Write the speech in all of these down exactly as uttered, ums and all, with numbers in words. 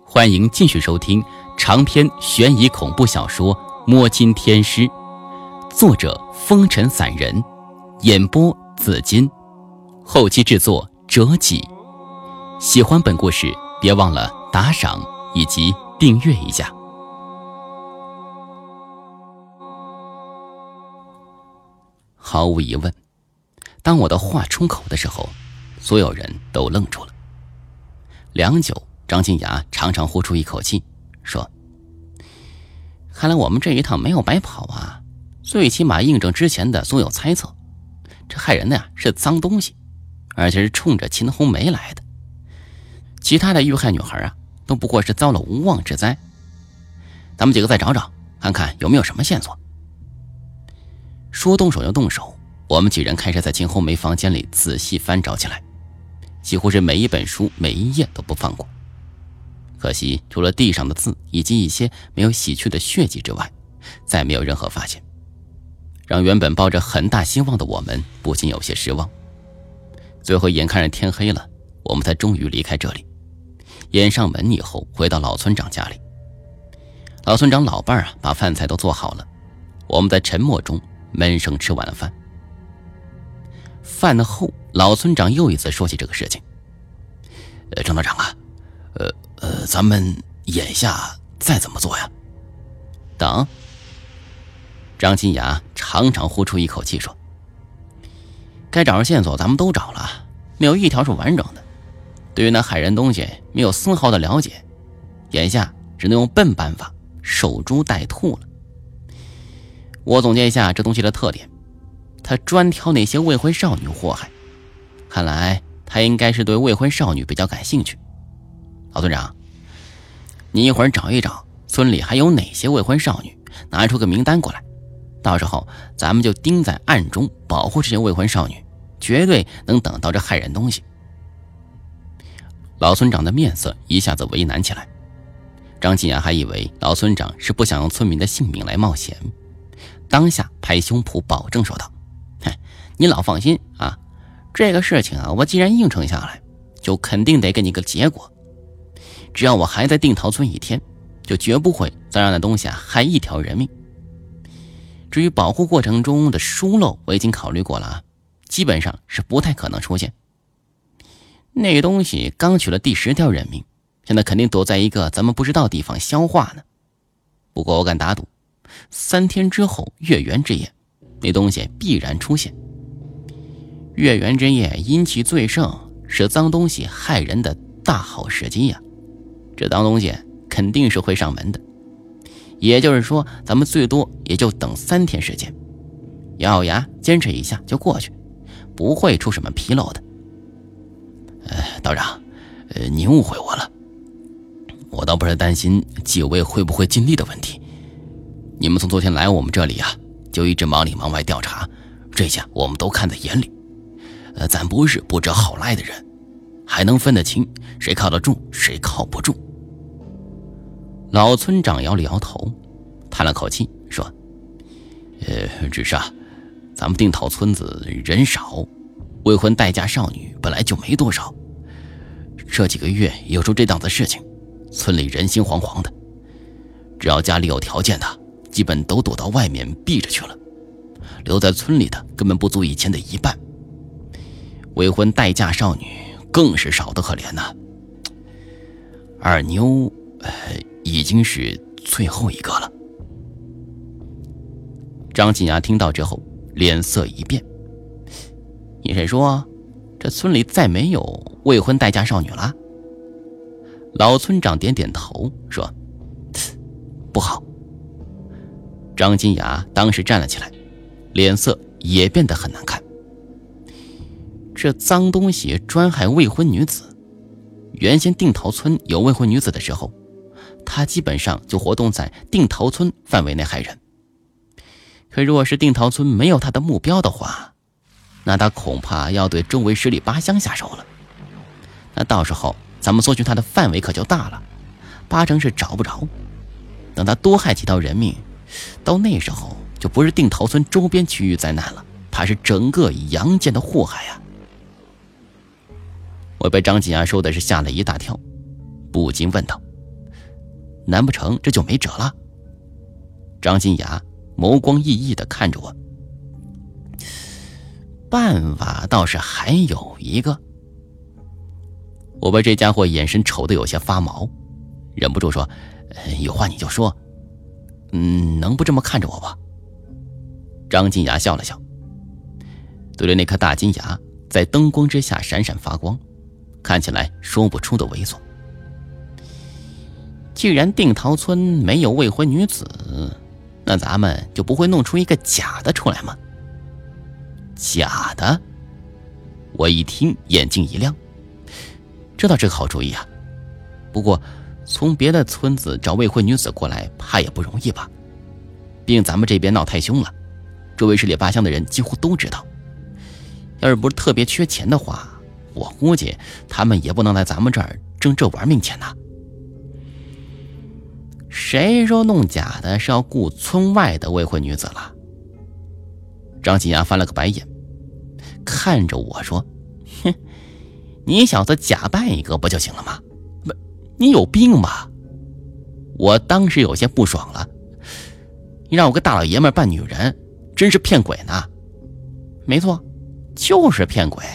欢迎继续收听长篇悬疑恐怖小说《摸金天师》，作者风尘散人，演播紫金，后期制作折戟。喜欢本故事别忘了打赏以及订阅一下。毫无疑问，当我的话出口的时候，所有人都愣住了。良久，张金牙长长呼出一口气，说：看来我们这一趟没有白跑啊，最起码印证之前的所有猜测。这害人的呀是脏东西，而且是冲着秦红梅来的。其他的遇害女孩啊，都不过是遭了无妄之灾。咱们几个再找找，看看有没有什么线索。说动手就动手，我们几人开始在秦红梅房间里仔细翻找起来，几乎是每一本书每一页都不放过。可惜除了地上的字以及一些没有洗去的血迹之外，再没有任何发现，让原本抱着很大希望的我们不禁有些失望。最后眼看着天黑了，我们才终于离开这里，掩上门以后回到老村长家里。老村长老伴儿啊，把饭菜都做好了，我们在沉默中闷声吃完了饭。饭后，老村长又一次说起这个事情。呃，张道长啊，呃呃，咱们眼下再怎么做呀？等。张金牙长长呼出一口气说：该找着线索咱们都找了，没有一条是完整的。对于那害人东西没有丝毫的了解，眼下只能用笨办法，守株待兔了。我总结一下这东西的特点，他专挑那些未婚少女祸害，看来他应该是对未婚少女比较感兴趣。老村长，你一会儿找一找村里还有哪些未婚少女，拿出个名单过来，到时候咱们就盯在暗中保护这些未婚少女，绝对能等到这害人东西。老村长的面色一下子为难起来。张金牙还以为老村长是不想用村民的性命来冒险，当下拍胸脯保证说道：你老放心啊，这个事情啊，我既然应承下来，就肯定得给你个结果。只要我还在定陶村一天，就绝不会再让那东西啊害一条人命。至于保护过程中的疏漏，我已经考虑过了啊，基本上是不太可能出现。那个东西刚取了第十条人命，现在肯定躲在一个咱们不知道地方消化呢。不过我敢打赌，三天之后月圆之夜，那东西必然出现。月圆之夜阴气最盛，是脏东西害人的大好时机呀、啊。这脏东西肯定是会上门的，也就是说咱们最多也就等三天时间，咬咬牙坚持一下就过去，不会出什么纰漏的。呃，道长，呃，您误会我了，我倒不是担心几位会不会尽力的问题。你们从昨天来我们这里啊，就一直忙里忙外调查，这下我们都看在眼里。呃，咱不是不知好赖的人，还能分得清谁靠得住，谁靠不住。老村长摇了摇头，叹了口气说：呃，只是啊，咱们定陶村子人少，未婚待嫁少女本来就没多少，这几个月有出这档子事情，村里人心惶惶的，只要家里有条件的，基本都躲到外面避着去了，留在村里的根本不足以前的一半，未婚待嫁少女更是少得可怜呐、啊。二妞、呃、已经是最后一个了。张金牙听到之后脸色一变，你是说这村里再没有未婚待嫁少女了？老村长点点头说：不好。张金牙当时站了起来，脸色也变得很难看。这脏东西专害未婚女子，原先定陶村有未婚女子的时候，他基本上就活动在定陶村范围内害人。可若是定陶村没有他的目标的话，那他恐怕要对周围十里八乡下手了。那到时候咱们搜寻他的范围可就大了，八成是找不着。等他多害几条人命，到那时候就不是定陶村周边区域灾难了，怕是整个阳间的祸害啊！我被张金牙说的是吓了一大跳，不禁问道： 难不成这就没辙了？张金雅眸光熠熠地看着我。办法倒是还有一个。我被这家伙眼神瞅得有些发毛，忍不住说：“有话你就说，嗯，能不这么看着我吧？”张金雅笑了笑，对着那颗大金牙在灯光之下闪闪发光，看起来说不出的猥琐。既然定陶村没有未婚女子，那咱们就不会弄出一个假的出来吗？假的？我一听眼睛一亮，这倒是个好主意啊。不过从别的村子找未婚女子过来怕也不容易吧，毕竟咱们这边闹太凶了，周围十里八乡的人几乎都知道。要是不是特别缺钱的话，我估计他们也不能来咱们这儿挣这玩命钱呐。谁说弄假的是要雇村外的未婚女子了？张金牙翻了个白眼，看着我说：“哼，你小子假扮一个不就行了吗？不，你有病吧？”我当时有些不爽了，你让我个大老爷们扮女人，真是骗鬼呢！没错，就是骗鬼。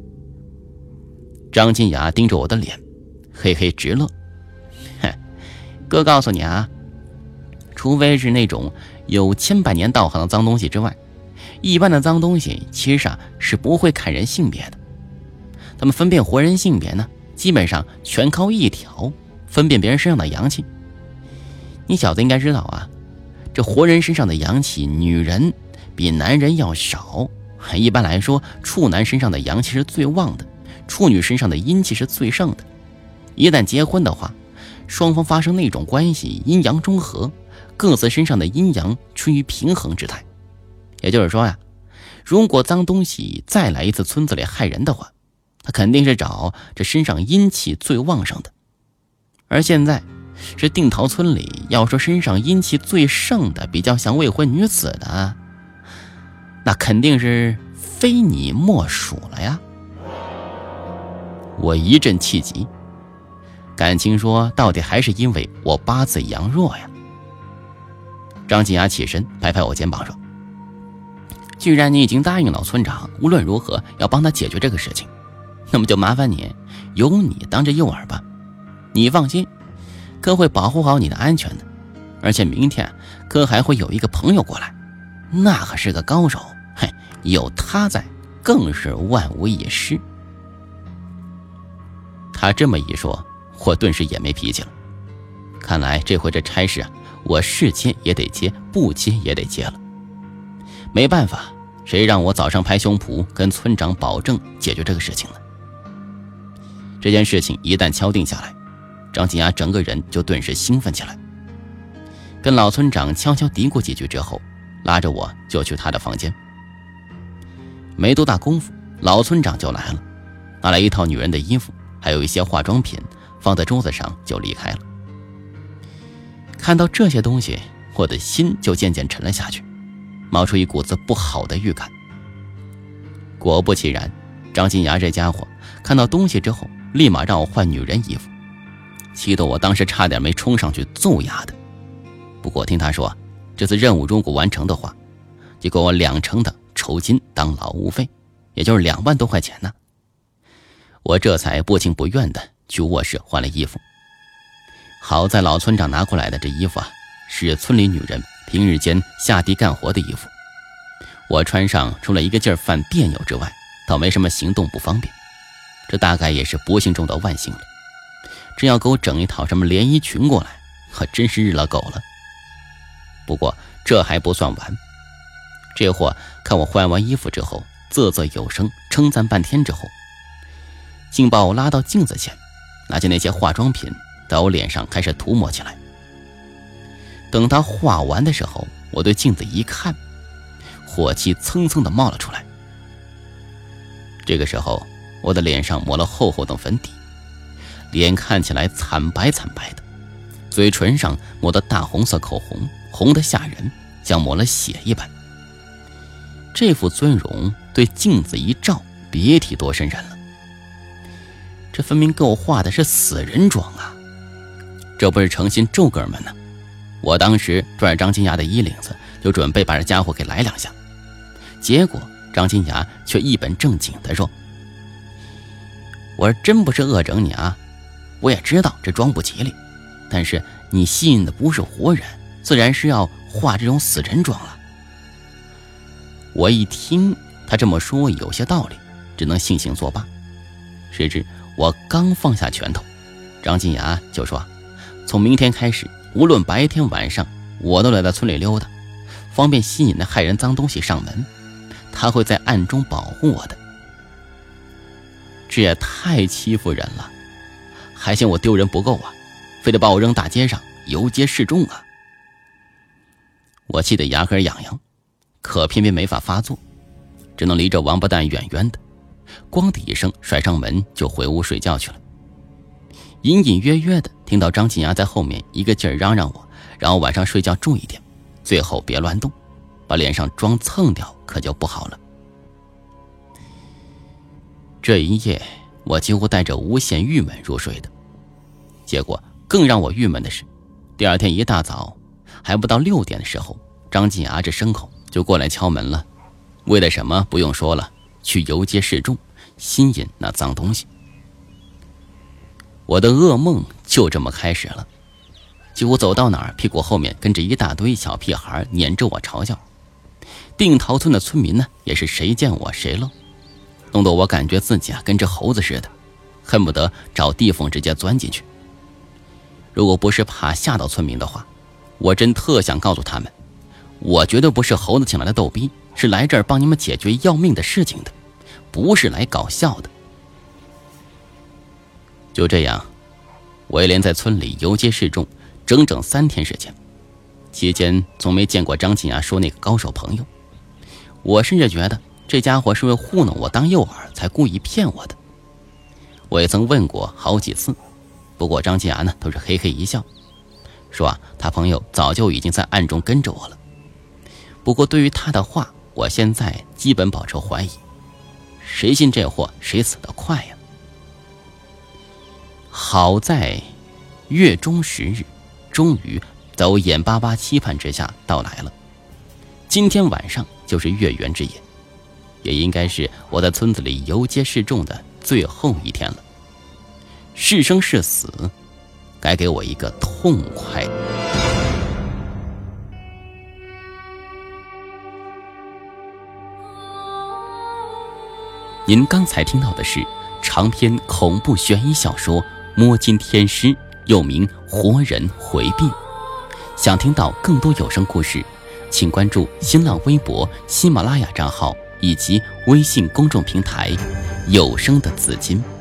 张金雅盯着我的脸，嘿嘿直乐。哼，哥告诉你啊，除非是那种有千百年道行的脏东西之外，一般的脏东西其实上是不会看人性别的。他们分辨活人性别呢，基本上全靠一条，分辨别人身上的阳气。你小子应该知道啊，这活人身上的阳气，女人比男人要少。一般来说，处男身上的阳气是最旺的，处女身上的阴气是最盛的。一旦结婚的话，双方发生那种关系，阴阳中和，各自身上的阴阳趋于平衡之态。也就是说呀，如果脏东西再来一次村子里害人的话，他肯定是找这身上阴气最旺盛的。而现在这定陶村里，要说身上阴气最盛的，比较像未婚女子的，那肯定是非你莫属了呀。我一阵气急，感情说到底还是因为我八字阳弱呀。张金牙起身拍拍我肩膀说：“既然你已经答应老村长，无论如何要帮他解决这个事情，那么就麻烦你由你当着诱饵吧。你放心，哥会保护好你的安全的。而且明天哥还会有一个朋友过来，那可是个高手，嘿，有他在更是万无一失。”他这么一说，我顿时也没脾气了。看来这回这差事啊，我是接也得接，不接也得接了。没办法，谁让我早上拍胸脯跟村长保证解决这个事情呢？这件事情一旦敲定下来，张金牙整个人就顿时兴奋起来，跟老村长悄悄嘀咕几句之后，拉着我就去他的房间。没多大功夫，老村长就来了，拿来一套女人的衣服，还有一些化妆品，放在桌子上就离开了。看到这些东西，我的心就渐渐沉了下去，冒出一股子不好的预感。果不其然，张金牙这家伙看到东西之后，立马让我换女人衣服，气得我当时差点没冲上去揍丫的。不过听他说，这次任务如果完成的话，就给我两成的酬金当劳务费，也就是两万多块钱呢。我这才不情不愿的去卧室换了衣服。好在老村长拿过来的这衣服啊，是村里女人平日间下地干活的衣服。我穿上除了一个劲儿犯别扭之外，倒没什么行动不方便。这大概也是不幸中的万幸了。真要给我整一套什么连衣裙过来，可真是日了狗了。不过这还不算完，这货看我换完衣服之后，啧啧有声称赞半天之后，竟把我拉到镜子前，拿起那些化妆品在我脸上开始涂抹起来。等他画完的时候，我对镜子一看，火气蹭蹭地冒了出来。这个时候我的脸上抹了厚厚的粉底，脸看起来惨白惨白的，嘴唇上抹的大红色口红，红得吓人，像抹了血一般。这副尊容对镜子一照，别提多瘆人了。这分明给我画的是死人妆啊！ 这不是诚心咒哥们呢？我当时拽着张金牙的衣领子，就准备把这家伙给来两下，结果张金牙却一本正经地说：“我是真不是恶整你啊，我也知道这装不吉利，但是你吸引的不是活人，自然是要画这种死人妆了。”我一听他这么说有些道理，只能悻悻作罢。谁知我刚放下拳头，张金牙就说：“从明天开始，无论白天晚上，我都来到村里溜达，方便吸引那害人脏东西上门。他会在暗中保护我的。”这也太欺负人了，还嫌我丢人不够啊，非得把我扔大街上游街示众啊！我气得牙根痒痒，可偏偏没法发作，只能离这王八蛋远远的，咣的一声甩上门就回屋睡觉去了。隐隐约约的听到张金牙在后面一个劲儿嚷嚷我，然后晚上睡觉注意点，最后别乱动，把脸上妆蹭掉可就不好了。这一夜我几乎带着无限郁闷入睡的，结果更让我郁闷的是，第二天一大早还不到六点的时候，张金牙这牲口就过来敲门了。为了什么不用说了，去游街示众，吸引那脏东西。我的噩梦就这么开始了，几乎走到哪儿屁股后面跟着一大堆小屁孩撵着我嘲笑。定陶村的村民呢，也是谁见我谁乐，弄得我感觉自己啊跟只猴子似的，恨不得找地缝直接钻进去。如果不是怕吓到村民的话，我真特想告诉他们，我绝对不是猴子请来的逗逼，是来这儿帮你们解决要命的事情的，不是来搞笑的。就这样，我一连在村里游街示众整整三天时间，期间从没见过张金牙说那个高手朋友。我甚至觉得这家伙是为糊弄我当诱饵才故意骗我的。我也曾问过好几次，不过张金牙呢都是嘿嘿一笑，说啊他朋友早就已经在暗中跟着我了。不过对于他的话，我现在基本保持怀疑，谁信这货谁死得快呀。好在月中十日终于在我眼巴巴期盼之下到来了。今天晚上就是月圆之夜，也应该是我在村子里游街示众的最后一天了。是生是死，该给我一个痛快。您刚才听到的是长篇恐怖悬疑小说《摸金天师》，又名《活人回避》。想听到更多有声故事，请关注新浪微博、喜马拉雅账号以及微信公众平台有声的紫金。